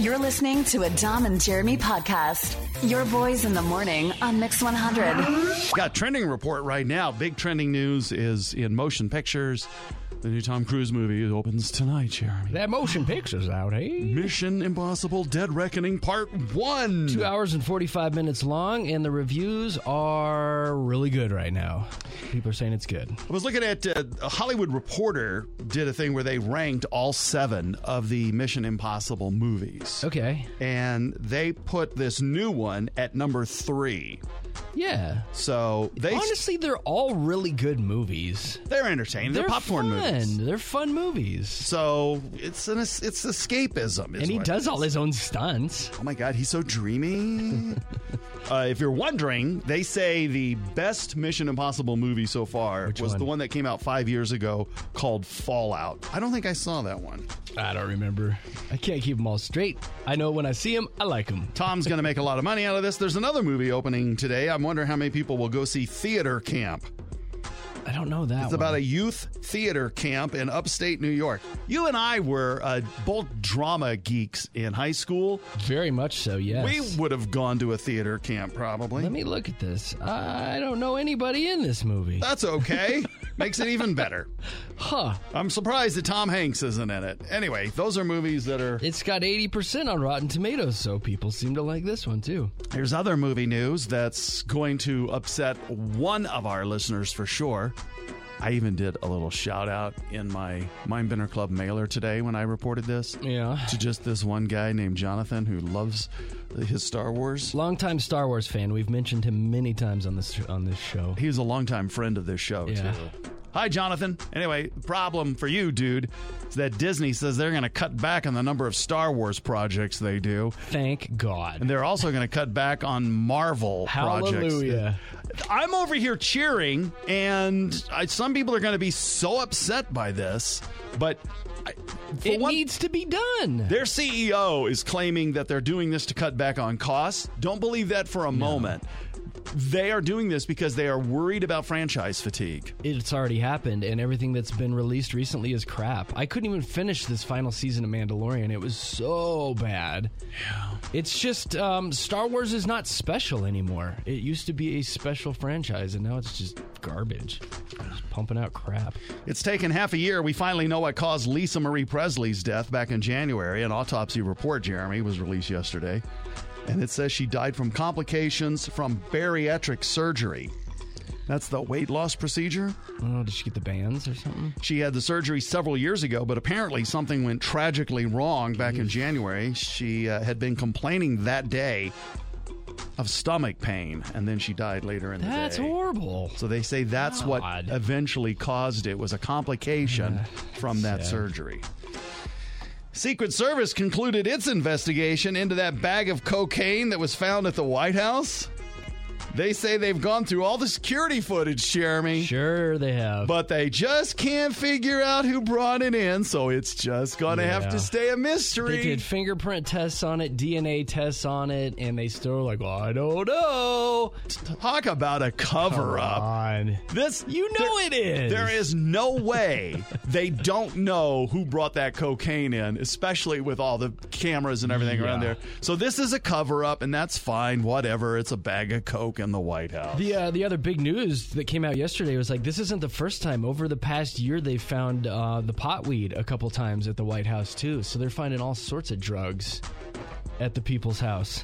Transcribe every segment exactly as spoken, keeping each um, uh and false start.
You're listening to a Dom and Jeremy podcast. Your boys in the morning on Mix one hundred. Got a trending report right now. Big trending news is in motion pictures. The new Tom Cruise movie opens tonight, Jeremy. That motion picture's out, hey? Mission Impossible Dead Reckoning Part one. Two hours and forty-five minutes long, and the reviews are really good right now. People are saying it's good. I was looking at uh, a Hollywood Reporter did a thing where they ranked all seven of the Mission Impossible movies. Okay. And they put this new one at number three. Yeah. So they honestly, they're all really good movies. They're entertaining. They're, They're popcorn fun. movies. They're fun movies. So it's an it's escapism. Is and he what does it all is. his own stunts. Oh my God, he's so dreamy. uh, if you're wondering, they say the best Mission Impossible movie so far Which was one? the one that came out five years ago called Fallout. I don't think I saw that one. I don't remember. I can't keep them all straight. I know when I see them, I like them. Tom's going to make a lot of money out of this. There's another movie opening today. I'm wondering how many people will go see Theater Camp. I don't know that It's one. about a youth theater camp in upstate New York. You and I were uh, both drama geeks in high school. Very much so, yes. We would have gone to a theater camp probably. Let me look at this. I don't know anybody in this movie. That's okay. Makes it even better. Huh. I'm surprised that Tom Hanks isn't in it. Anyway, those are movies that are... It's got eighty percent on Rotten Tomatoes, so people seem to like this one, too. Here's other movie news that's going to upset one of our listeners for sure. I even did a little shout out in my Mindbender Club mailer today when I reported this. Yeah. To just this one guy named Jonathan who loves his Star Wars. Longtime Star Wars fan. We've mentioned him many times on this on this show. He's a longtime friend of this show, Yeah. too. Hi, Jonathan. Anyway, the problem for you, dude, is that Disney says they're going to cut back on the number of Star Wars projects they do. Thank God. And they're also going to cut back on Marvel projects. Hallelujah. I'm over here cheering, and I, some people are going to be so upset by this, but... I, for It one, needs to be done. their C E O is claiming that they're doing this to cut back on costs. Don't believe that for a moment. They are doing this because they are worried about franchise fatigue. It's already happened, and everything that's been released recently is crap. I couldn't even finish this final season of Mandalorian. It was so bad. Yeah. It's just, um, Star Wars is not special anymore. It used to be a special franchise, and now it's just garbage. Just pumping out crap. It's taken half a year. We finally know what caused Lisa Marie Presley's death back in January. An autopsy report, Jeremy, was released yesterday. And it says she died from complications from bariatric surgery. That's the weight loss procedure. Oh, did she get the bands or something? She had the surgery several years ago, but apparently something went tragically wrong back in January. She uh, had been complaining that day of stomach pain, and then she died later in the day. That's horrible. So they say that's what God. eventually caused it, was a complication Uh, from that sad. surgery. Secret Service concluded its investigation into that bag of cocaine that was found at the White House. They say they've gone through all the security footage, Jeremy. Sure they have. But they just can't figure out who brought it in, so it's just going to have Yeah. to stay a mystery. They did fingerprint tests on it, D N A tests on it, and they still were like, well, I don't know. Talk about a cover-up. On. This, You know there- it is. There is no way they don't know who brought that cocaine in, especially with all the cameras and everything around Yeah. there. So this is a cover-up, and that's fine. Whatever. It's a bag of coke in the White House. The uh, the other big news that came out yesterday was like, this isn't the first time. Over the past year, they found uh, the potweed a couple times at the White House, too. So they're finding all sorts of drugs at the people's house.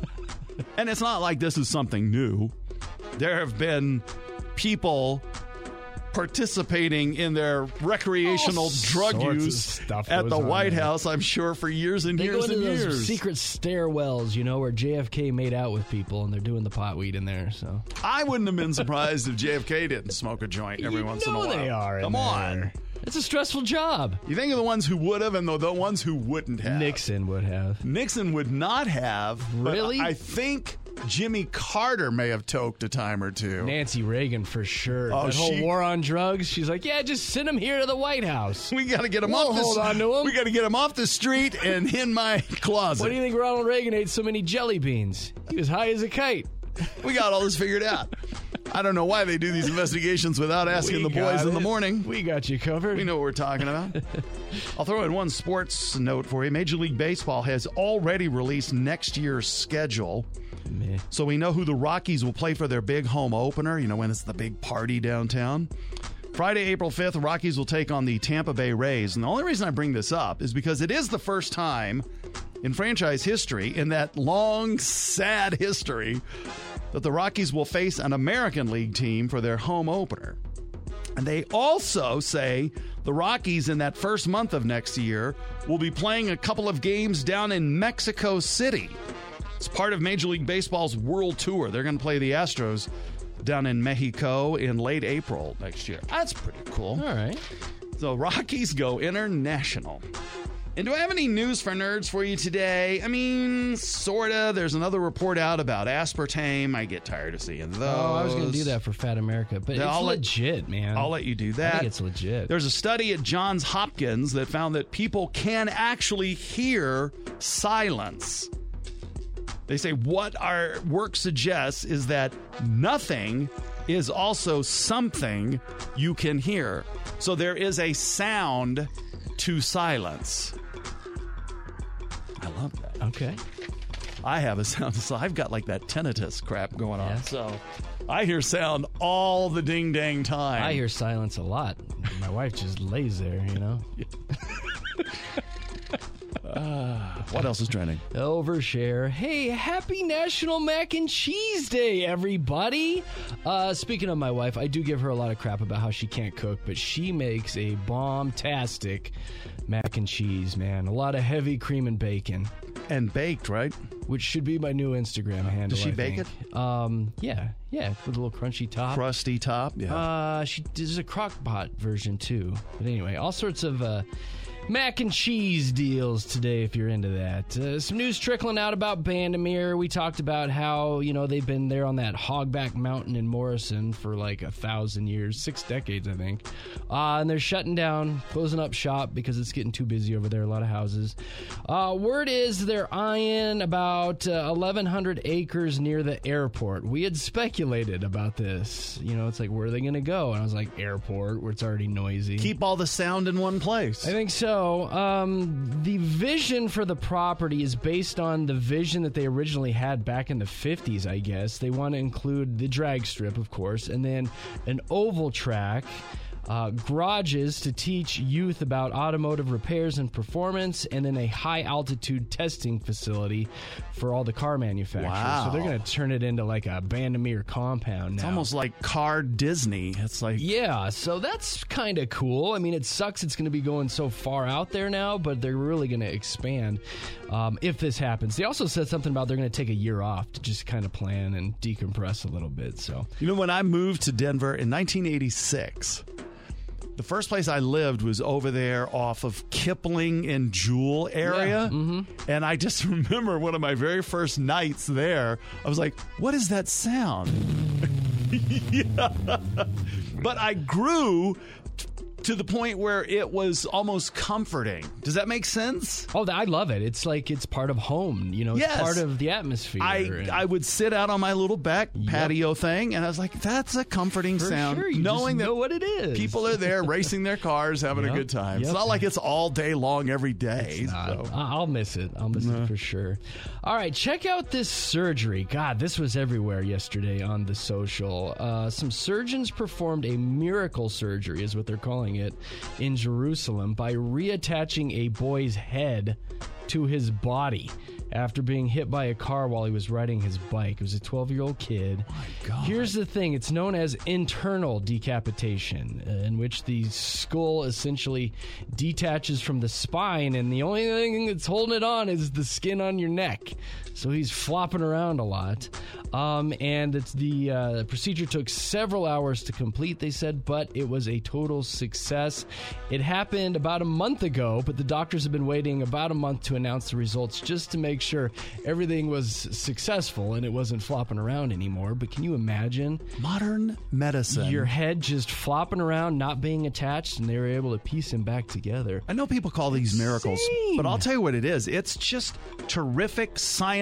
And it's not like this is something new. There have been people participating in their recreational All drug sorts of use stuff at goes the on White there. House, I'm sure, for years and They years go into and those years. secret stairwells, you know, where J F K made out with people, and they're doing the potweed in there. So I wouldn't have been surprised if J F K didn't smoke a joint every you once in a know while. they are. in Come on. there. It's a stressful job. You think of the ones who would have and the, the ones who wouldn't have. Nixon would have. Nixon would not have. but Really? I think Jimmy Carter may have toked a time or two. Nancy Reagan for sure. Oh, that whole she- war on drugs. She's like, yeah, just send him here to the White House. We got to get him We'll off the hold on to him. We got to get him off the street and in my closet. What do you think Ronald Reagan ate so many jelly beans? He was high as a kite. We got all this figured out. I don't know why they do these investigations without asking We the boys got in the it. morning. We got you covered. We know what we're talking about. I'll throw in one sports note for you. Major League Baseball has already released next year's schedule. Meh. So we know who the Rockies will play for their big home opener, you know, when it's the big party downtown. Friday, April fifth, the Rockies will take on the Tampa Bay Rays. And the only reason I bring this up is because it is the first time in franchise history, in that long, sad history, that the Rockies will face an American League team for their home opener. And they also say the Rockies in that first month of next year will be playing a couple of games down in Mexico City. It's part of Major League Baseball's World Tour. They're going to play the Astros down in Mexico in late April next year. That's pretty cool. All right. So Rockies go international. And do I have any news for nerds for you today? I mean, sort of. There's another report out about aspartame. I get tired of seeing those. Oh, I was going to do that for Fat America, but Yeah, it's I'll let- legit, man. I'll let you do that. I think it's legit. There's a study at Johns Hopkins that found that people can actually hear silence. They say what our work suggests is that nothing is also something you can hear. So there is a sound to silence. I love that. Okay. I have a sound to silence. I've got like that tinnitus crap going on. Yeah. So I hear sound all the ding dang time. I hear silence a lot. My wife just lays there, you know. What else is trending? Overshare. Hey, happy National Mac and Cheese Day, everybody. Uh, speaking of my wife, I do give her a lot of crap about how she can't cook, but she makes a bomb-tastic mac and cheese, man. A lot of heavy cream and bacon, And baked, right? which should be my new Instagram handle. Does she I bake think. it? Um, yeah, yeah, with a little crunchy top. Crusty top. Yeah. Uh, she there's a crock pot version too. But anyway, all sorts of uh, mac and cheese deals today if you're into that. Uh, some news trickling out about Bandamere. We talked about how, you know, they've been there on that Hogback Mountain in Morrison for like a thousand years, six decades, I think. Uh, and they're shutting down, closing up shop because it's getting too busy over there, a lot of houses. Uh, word is they're eyeing about uh, eleven hundred acres near the airport. We had speculated about this. You know, it's like, where are they going to go? And I was like, airport, where it's already noisy. Keep all the sound in one place. I think so. Um, the vision for the property is based on the vision that they originally had back in the fifties, I guess. They want to include the drag strip, of course, and then an oval track. Uh, garages to teach youth about automotive repairs and performance, and then a high-altitude testing facility for all the car manufacturers. Wow. So they're going to turn it into like a Bandamere compound now. It's almost like Car Disney. It's like, Yeah, so that's kind of cool. I mean, it sucks it's going to be going so far out there now, but they're really going to expand um, if this happens. They also said something about they're going to take a year off to just kind of plan and decompress a little bit. So you know, when I moved to Denver in nineteen eighty-six, the first place I lived was over there off of Kipling and Jewel area. Yeah, mm-hmm. And I just remember one of my very first nights there, I was like, what is that sound? Yeah. But I grew t- to the point where it was almost comforting. Does that make sense? Oh, I love it. It's like it's part of home, you know, it's Yes. part of the atmosphere. I, and- I would sit out on my little back Yep. patio thing, and I was like, that's a comforting For sound. sure, you knowing just that know what it is. people are there racing their cars, having Yep. a good time. It's Yep. not like it's all day long every day. It's not. so. I- I'll miss it. I'll miss it for sure. All right, check out this surgery. God, this was everywhere yesterday on the social. Uh, some surgeons performed a miracle surgery, is what they're calling it, in Jerusalem by reattaching a boy's head to his body after being hit by a car while he was riding his bike. It was a twelve-year-old kid. My God. Here's the thing. It's known as internal decapitation, uh, in which the skull essentially detaches from the spine, and the only thing that's holding it on is the skin on your neck. So he's flopping around a lot. Um, and it's the uh, procedure took several hours to complete, they said, but it was a total success. It happened about a month ago, but the doctors have been waiting about a month to announce the results just to make sure everything was successful and it wasn't flopping around anymore. But can you imagine Modern medicine. your head just flopping around, not being attached, and they were able to piece him back together? I know people call these miracles, Insane. but I'll tell you what it is. It's just terrific scientific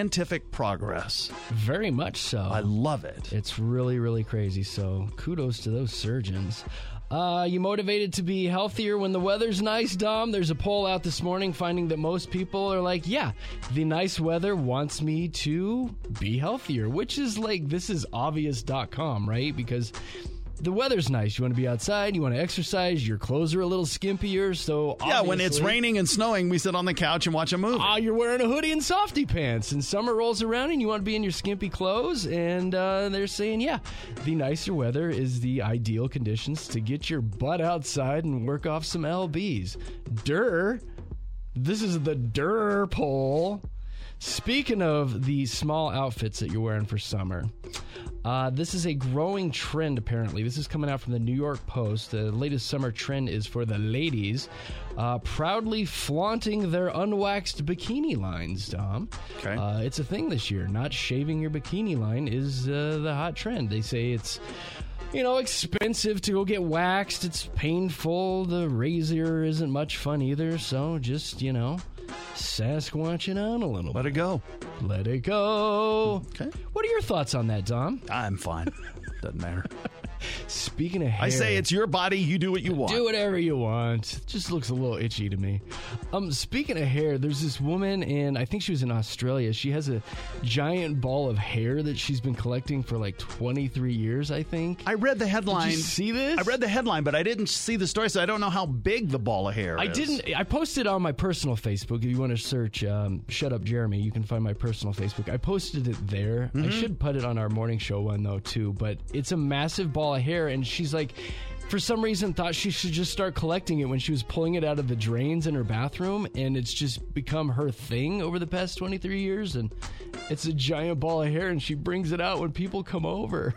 scientific progress. Very much so. I love it. It's really, really crazy. So kudos to those surgeons. Uh, you motivated to be healthier when the weather's nice, Dom? There's a poll out this morning finding that most people are like, yeah, the nice weather wants me to be healthier, which is like, this is obvious dot com, right? Because the weather's nice. You want to be outside. You want to exercise. Your clothes are a little skimpier. So yeah, when it's raining and snowing, we sit on the couch and watch a movie. Ah, uh, you're wearing a hoodie and softy pants. And summer rolls around and you want to be in your skimpy clothes. And uh, they're saying, yeah, the nicer weather is the ideal conditions to get your butt outside and work off some L Bs. Durr. This is the Durr poll. Speaking of the small outfits that you're wearing for summer, uh, this is a growing trend, apparently. This is coming out from the New York Post. The latest summer trend is for the ladies uh, proudly flaunting their unwaxed bikini lines, Dom. Okay. Uh, it's a thing this year. Not shaving your bikini line is uh, the hot trend. They say it's, you know, expensive to go get waxed. It's painful. The razor isn't much fun either. So just, you know, Sasquatch it on a little bit. Let it go. Let it go. Okay. What are your thoughts on that, Dom? I'm fine. Doesn't matter. Speaking of hair, I say it's your body. You do what you want. do whatever you want. It just looks a little itchy to me. Um, speaking of hair, there's this woman, and I think she was in Australia. She has a giant ball of hair that she's been collecting for like twenty-three years, I think. I read the headline. Did you see this? I read the headline, but I didn't see the story, so I don't know how big the ball of hair I is. didn't. I posted on my personal Facebook. If you want to search um, Shut Up Jeremy, you can find my personal Facebook. I posted it there. Mm-hmm. I should put it on our morning show one, though, too. But it's a massive ball of hair, and she's like, for some reason, thought she should just start collecting it when she was pulling it out of the drains in her bathroom, and it's just become her thing over the past twenty-three years, and it's a giant ball of hair, and she brings it out when people come over.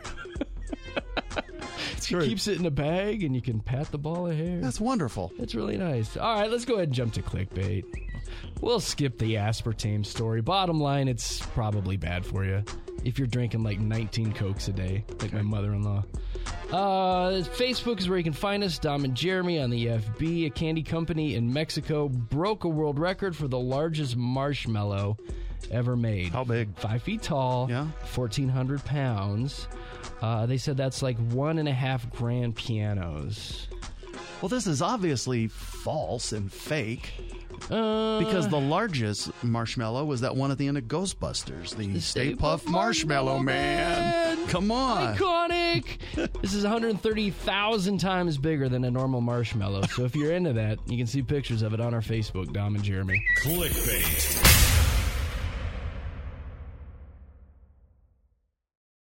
She true. keeps it in a bag, and you can pat the ball of hair. That's wonderful. It's really nice. All right, let's go ahead and jump to clickbait. We'll skip the aspartame story. Bottom line, it's probably bad for you if you're drinking like nineteen Cokes a day, like my mother-in-law. Uh, Facebook is where you can find us. Dom and Jeremy on the F B. A candy company in Mexico broke a world record for the largest marshmallow ever made. How big? Five feet tall, Yeah. fourteen hundred pounds. Uh, they said that's like one and a half grand pianos. Well, this is obviously false and fake. Uh, Because the largest marshmallow was that one at the end of Ghostbusters, the, The Stay Stay Puft Puft Marshmallow Marshmallow Man. Man. Come on. iconic. This is one hundred thirty thousand times bigger than a normal marshmallow. So if you're into that, you can see pictures of it on our Facebook, Dom and Jeremy. Clickbait.